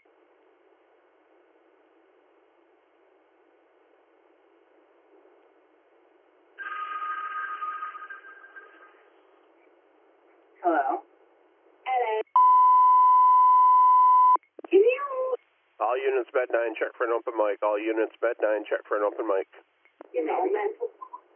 Hello? Hello. Can you... All units Med 9, check for an open mic. All units Med 9, check for an open mic. You know, mental...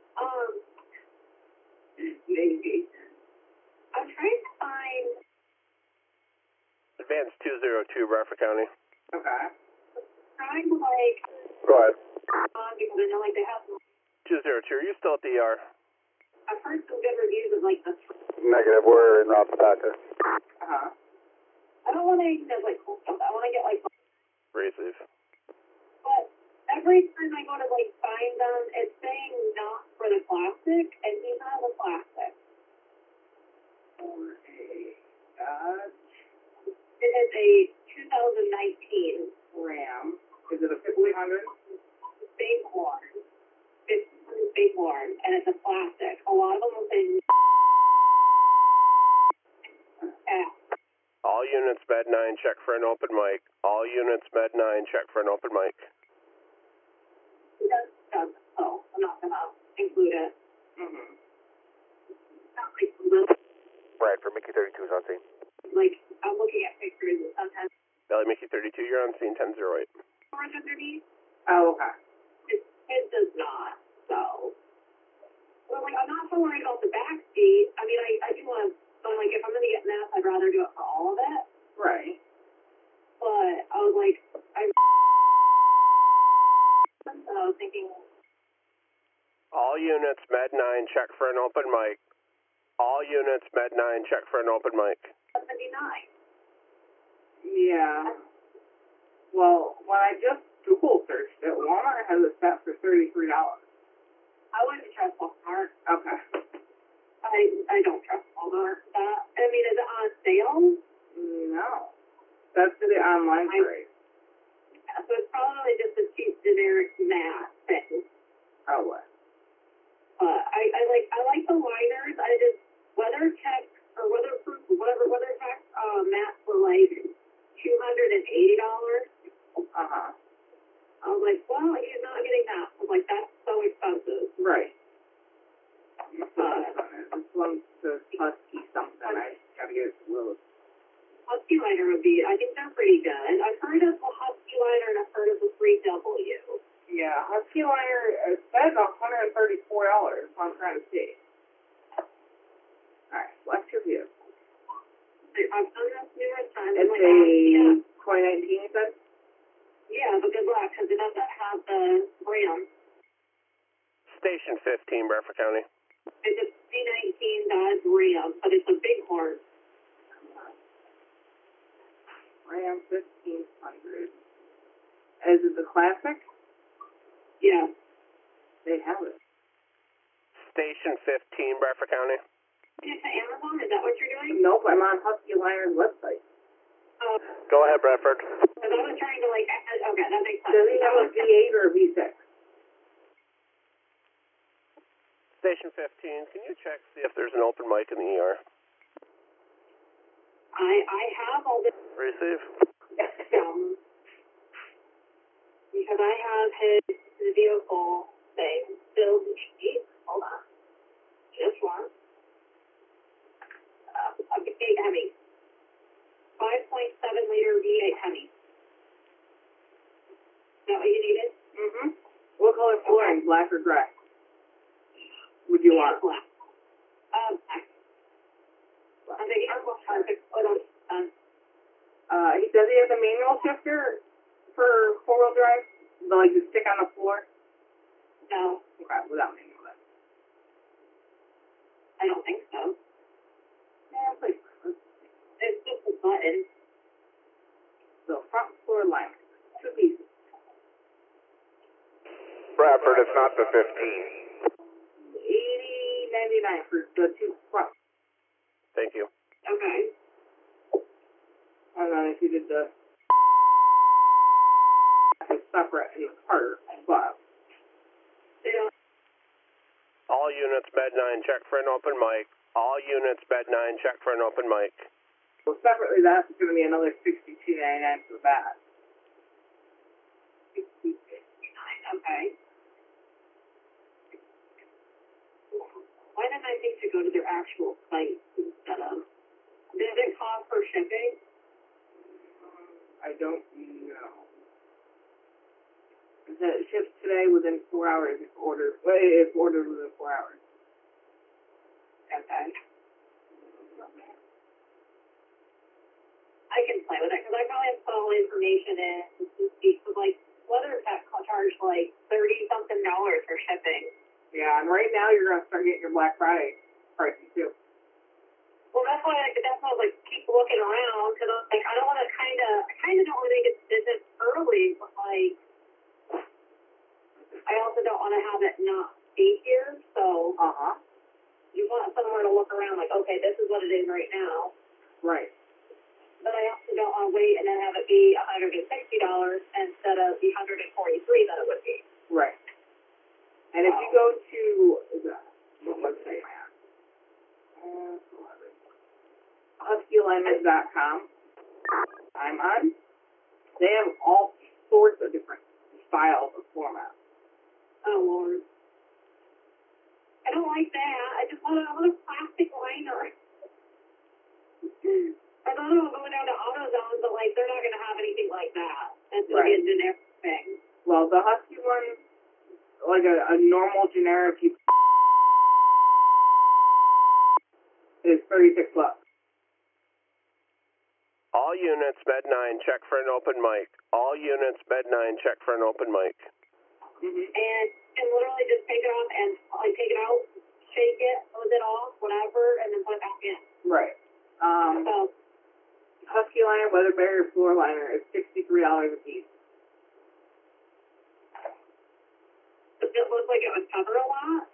Maybe. I'm trying to find... Advance 202, Bradford County. Okay. Trying to, like... Go ahead. Because I know, like, they have... 202, are you still at the ER? I've heard some good reviews of, like, the... Negative, we're in route to Packer. Uh-huh. I don't want anything that's, like, cool stuff. I want to get, like... Receive. But every time I go to, like, find them, it's saying not for the classic, and he's not the classic. It is a 2019 Ram. Is it a 5800? Bighorn. It's Bighorn, and it's a classic. A lot of them will say... All units Med 9, check for an open mic. All units Med 9, check for an open mic. It does, so I'm not going to include it. Mm-hmm. Not like little, Right, for Mickey 32 is on scene. like, I'm looking at pictures and sometimes Belly Mickey 32, you're on scene 1008. orange underneath. Oh, okay. It does not, so. Well, like, I'm not so worried about the back seat. I mean, I do want to, so, like, if I'm going to get math, I'd rather do it for all of it. Right. But I was like, so I was thinking, All units Med 9, check for an open mic. All units Med 9, check for an open mic. 79. Yeah. Well, when I just Google searched it, Walmart has it set for $33. I wouldn't trust Walmart. Okay. I don't trust Walmart for that. I mean, is it on sale? No. That's for the online price. Yeah, so it's probably just a cheap generic matte thing. Probably. But I like the liners. I just WeatherTech or weatherproof whatever WeatherTech mattes were like $280. Uh-huh. I was like, well, he's not getting that. I was like, that's so expensive. Right. This one's the Husky something. I gotta get it to Willis. Husky liner would be, I think they're pretty good. I've heard of the Husky liner and I've heard of the 3W. Yeah, Husky liner, it says $134. I'm trying to see. Alright, select your vehicle. I've done this numerous times. It's like, a 2019, you said? Yeah, but good luck, because it doesn't have the Ram. Station 15, Bradford County. It's a C19 Dodge Ram, but it's a Bighorn. Ram 1500. Is it the classic? Yeah. They have it. Station 15, Bradford County. It's Amazon? Is that what you're doing? Nope, I'm on Husky Liner's website. Go ahead, Bradford. Because I was trying to, like, okay, that makes sense. Does he have a V8 or a V6? Station 15, can you check, see if there's an open mic in the ER? I have all this, Receive. because I have his vehicle thing still. Hold on. Just one. A V8 Hemi. 5.7 liter V8 Hemi. Is that what you needed? Mm-hmm. What color flooring, black or gray? Would you want? Black. Black. I'm thinking perfect. Does he have the manual shifter for four-wheel drive? Like to stick on the floor? No, Okay, without manual then. I don't think so. Yeah, please. It's just a button. So front floor liner, 2 pieces. Bradford, it's not the 15. $80.99 for the 2 front. Thank you. Okay. And then if you did the it's separate and harder, but All units Med 9, check for an open mic. All units Med 9, check for an open mic. well, separately that's going to be another $62.99 for the bag. Okay. Why didn't I think to go to their actual site instead of? Does it cost for shipping? I don't know. It said it ships today within 4 hours if ordered. Well, if ordered within 4 hours. Okay. I can play with it because I probably have to put all the information in to see, because like Leather Tech charge like $30-something for shipping. Yeah, and right now you're gonna start getting your Black Friday prices too. Well, that's why I was like keep looking around because like I don't want to I kind of don't want to make a decision early, but like I also don't want to have it not be here. So you want somewhere to look around, like okay, this is what it is right now. Right. But I also don't want to wait and then have it be $160 instead of the $143 that it would be. Right. And if you go to what website am I on? HuskyAlignment.com. I'm on. They have all sorts of different styles of formats. Oh Lord. I don't like that. I want a plastic liner. I thought I was going down to AutoZone, but like they're not going to have anything like that. That's going to be a generic thing. Well, the Husky one, like a normal generic, is $36. All units, Med 9, check for an open mic. All units, Med 9, check for an open mic. And literally just take it off and like take it out, shake it, close it off, whatever, and then put it back in. Right. So Husky liner, weather barrier, floor liner is $63 a piece. does it look like it would cover a lot?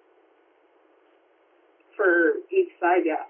For each side, yeah.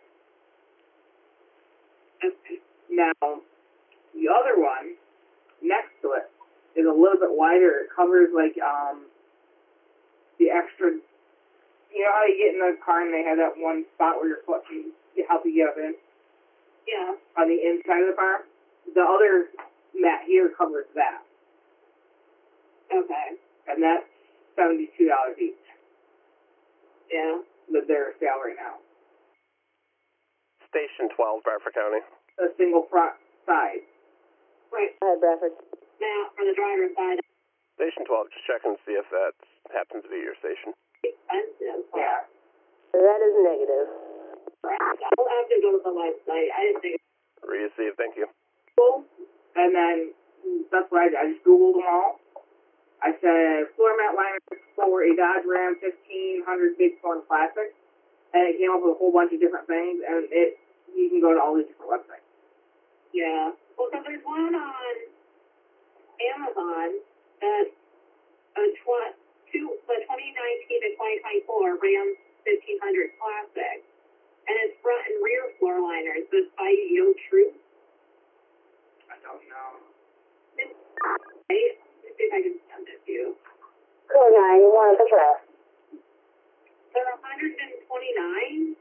Okay. Now, the other one, next to it, is a little bit wider. It covers, like, the extra, you know how you get in the car and they have that one spot where your foot can help you get up in? Yeah. On the inside of the bar? The other mat here covers that. Okay. And that's $72 each. Yeah. With their sale right now. Station 12, Bradford County. A single front side. Right. Go ahead, Bradford. Now, for the driver's side, Station 12, just check and see if that happens to be your station. it's expensive. Yeah. That is negative. I'll have to go to the website. I didn't think Receive, thank you. Cool. And then that's what I did. I just Googled them all. I said floor mat liner for a Dodge Ram 1500 Big Form Classic. And it came up with a whole bunch of different things. And you can go to all these different websites. Yeah. Well, so there's one on Amazon that's the 2019 to 2024 Ram 1500 Classic. And it's front and rear floor liners. It's by Yo True. I don't know. Right? Let's see if I can send it to you. Cool, guy. You want to address? They're $129.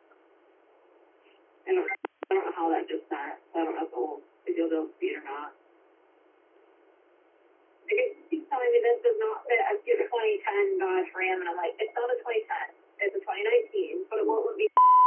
I don't know how that just sent. I don't know if you'll be able to see it or not. I guess he's telling me this does not fit a 2010 Dodge Ram, and I'm like, it's not a 2010. It's a 2019, but it won't let me.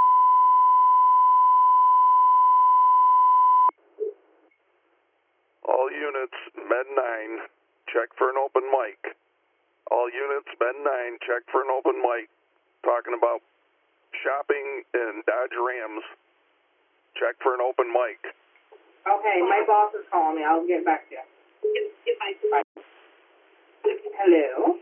All units, Med 9, check for an open mic. All units, Med 9, check for an open mic. Talking about shopping in Dodge Rams. Check for an open mic. Okay, my boss is calling me. I'll get back to you. If I Hello?